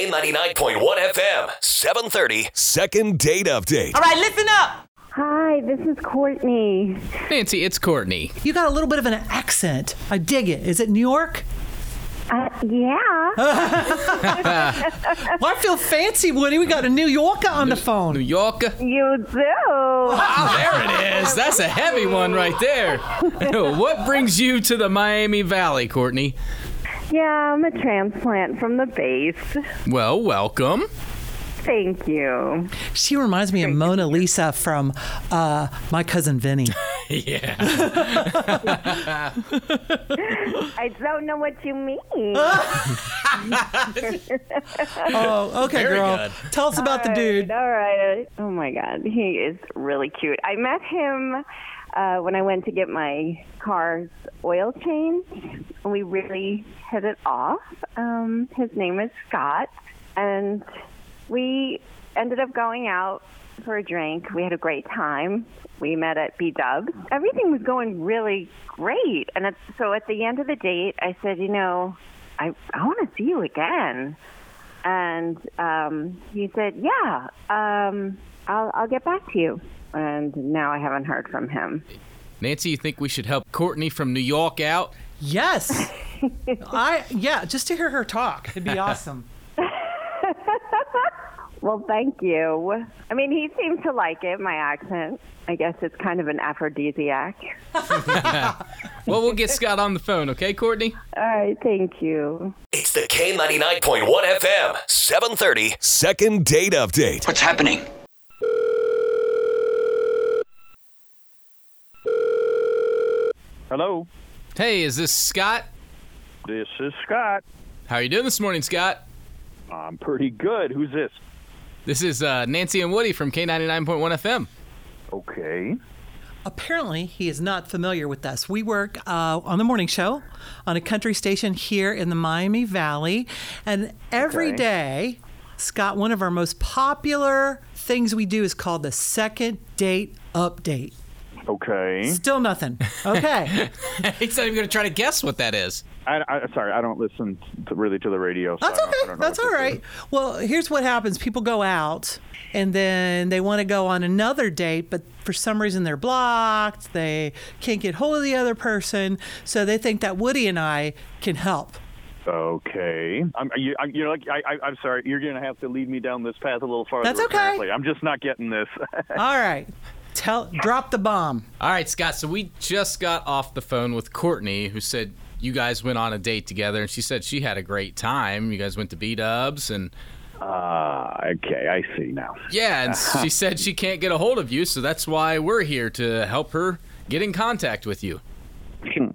K99.1 FM, 730. Second date update. All right, listen up. Hi, this is Courtney. Nancy, it's Courtney. You got a little bit of an accent. I dig it. Is it New York? Yeah. Well, I feel fancy, Woody. We got a New Yorker on the phone. New Yorker. You do. Oh, there it is. That's a heavy one right there. What brings you to the Miami Valley, Courtney? Yeah, I'm a transplant from the base. Well, welcome. Thank you. She reminds me of Mona Lisa from My Cousin Vinny. Yeah. I don't know what you mean. Oh, okay, Very girl. good. Tell us about the dude. All right. Oh, my God. He is really cute. I met him when I went to get my car's oil change. And we really hit it off. His name is Scott. And we ended up going out for a drink. We had a great time. We met at B-Dubs. Everything was going really great. And so at the end of the date, I said, I want to see you again. And he said, yeah, I'll get back to you. And now I haven't heard from him. Nancy, you think we should help Courtney from New York out? Yes. Just to hear her talk. It'd be awesome. Well, thank you. I mean, he seemed to like it, my accent. I guess it's kind of an aphrodisiac. Well, we'll get Scott on the phone, okay, Courtney? All right, thank you. It's the K99.1 FM, 730. Second date update. What's happening? Hello, Hey, is this Scott? this is Scott. How are you doing this morning, Scott? I'm pretty good. Who's this? This is Nancy and Woody from K99.1 FM. Okay. Apparently, he is not familiar with us. We work on the morning show on a country station here in the Miami Valley. And every day, Scott, one of our most popular things we do is called the Second Date Update. Okay. Still nothing. Okay. He's not even going to try to guess what that is. Sorry, I don't listen really to the radio. So That's I okay. don't know That's what all this right. is. Well, here's what happens. People go out and then they want to go on another date, but for some reason they're blocked. They can't get hold of the other person. So they think that Woody and I can help. Okay. I'm sorry. You're going to have to lead me down this path a little farther. That's okay. Apparently. I'm just not getting this. All right. Drop the bomb. All right, Scott, so we just got off the phone with Courtney, who said you guys went on a date together, and she said she had a great time. You guys went to B-Dubs, and... Okay, I see now. Yeah, and she said she can't get a hold of you, so that's why we're here to help her get in contact with you. Jeez,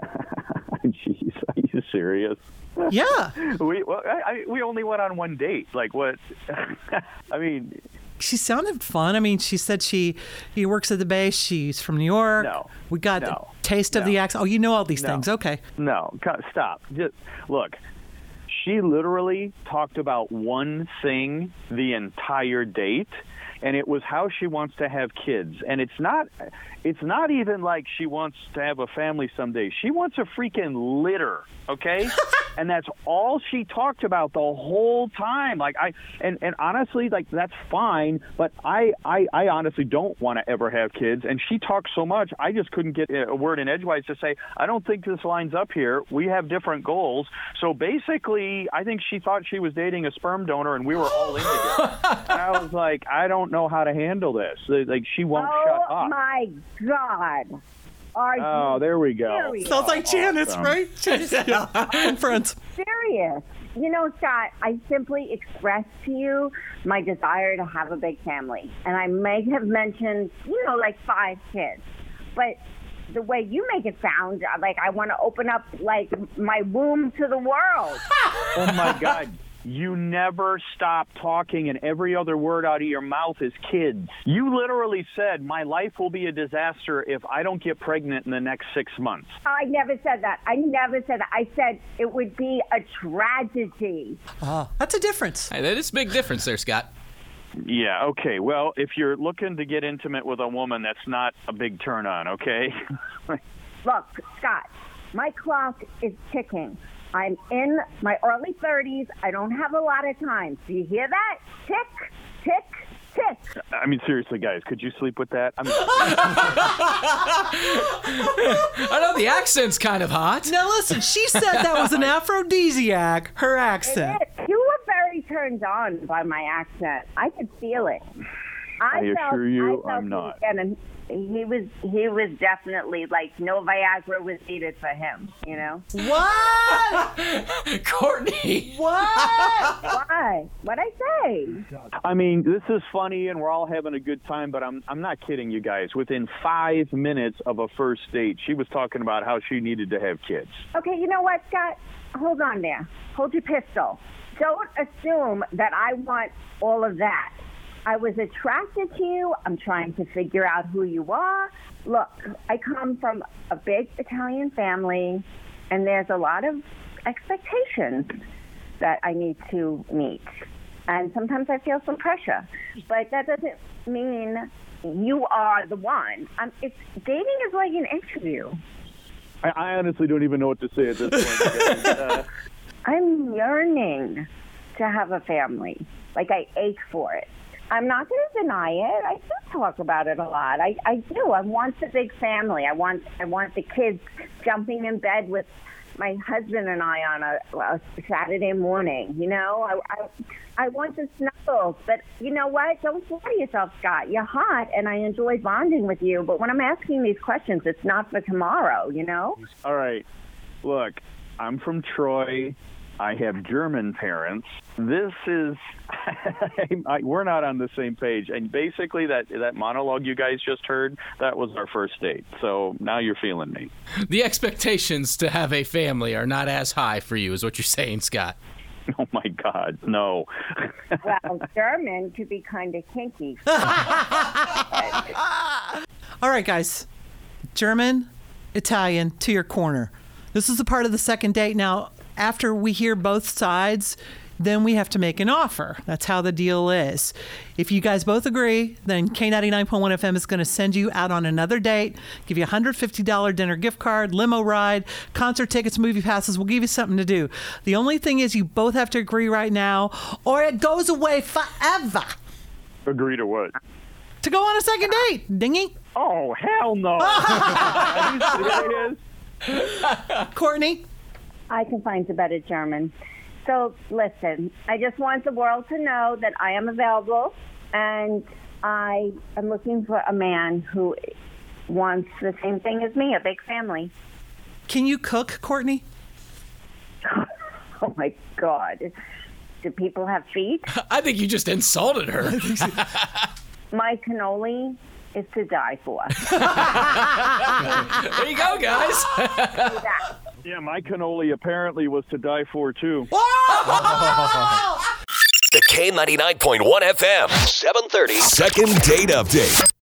are you serious? Yeah. We only went on one date. Like what? I mean... She sounded fun. I mean, she said she works at the base. She's from New York. No. We got the taste of the accent. Oh, you know all these things. Okay. No, stop. Just look. She literally talked about one thing the entire date, and it was how she wants to have kids. And it's not even like she wants to have a family someday. She wants a freaking litter, okay? And that's all she talked about the whole time. Like and honestly, like that's fine, but I honestly don't want to ever have kids. And she talks so much, I just couldn't get a word in edgewise to say, I don't think this lines up here. We have different goals. So basically, I think she thought she was dating a sperm donor, and we were all in together. And I was like, I don't know how to handle this. Like she won't shut up. Oh my God. Oh, there we go. serious? Sounds like Janice, Awesome. right? And friends. Serious. Scott, I simply expressed to you my desire to have a big family. And I may have mentioned, like 5 kids. But the way you make it sound, like I want to open up, like, my womb to the world. Oh, my God. You never stop talking, and every other word out of your mouth is kids. You literally said, my life will be a disaster if I don't get pregnant in the next 6 months. I never said that. I said it would be a tragedy. That's a difference. Hey, that is a big difference there, Scott. Yeah, okay. Well, if you're looking to get intimate with a woman, that's not a big turn on, okay? Look, Scott, my clock is ticking. I'm in my early 30s. I don't have a lot of time. Do you hear that? Tick, tick, tick. I mean, seriously, guys, could you sleep with that? I mean, I know the accent's kind of hot. Now listen, she said that was an aphrodisiac, her accent. You were very turned on by my accent. I could feel it. I assure you, I'm he not. And he was definitely like no Viagra was needed for him, you know? What? Courtney. What? Why? What'd I say? I mean, this is funny and we're all having a good time, but I'm not kidding you guys. Within 5 minutes of a first date, she was talking about how she needed to have kids. Okay, you know what, Scott? Hold on there. Hold your pistol. Don't assume that I want all of that. I was attracted to you. I'm trying to figure out who you are. Look, I come from a big Italian family, and there's a lot of expectations that I need to meet. And sometimes I feel some pressure. But that doesn't mean you are the one. Dating is like an interview. I honestly don't even know what to say at this point. I'm yearning to have a family. Like, I ache for it. I'm not going to deny it. I do talk about it a lot. I do. I want the big family. I want the kids jumping in bed with my husband and I on a Saturday morning. You know, I want the snuggles. But you know what? Don't fool yourself, Scott. You're hot, and I enjoy bonding with you. But when I'm asking these questions, it's not for tomorrow, you know? All right. Look, I'm from Troy. I have German parents. This is, we're not on the same page. And basically that monologue you guys just heard, that was our first date. So now you're feeling me. The expectations to have a family are not as high for you, is what you're saying, Scott. Oh, my God, no. Well, German could be kind of kinky. All right, guys. German, Italian, to your corner. This is a part of the second date. Now, after we hear both sides, then we have to make an offer. That's how the deal is. If you guys both agree, then K99.1 FM is going to send you out on another date, give you a $150 dinner gift card, limo ride, concert tickets, movie passes. We'll give you something to do. The only thing is you both have to agree right now, or it goes away forever. Agree to what? To go on a second date, dingy. Oh, hell no. Courtney? I can find a better German. So, listen, I just want the world to know that I am available, and I am looking for a man who wants the same thing as me, a big family. Can you cook, Courtney? Oh, my God. Do people have feet? I think you just insulted her. My cannoli is to die for. There you go, guys. Yeah, my cannoli apparently was to die for, too. The K99.1 FM, 730. Second date update.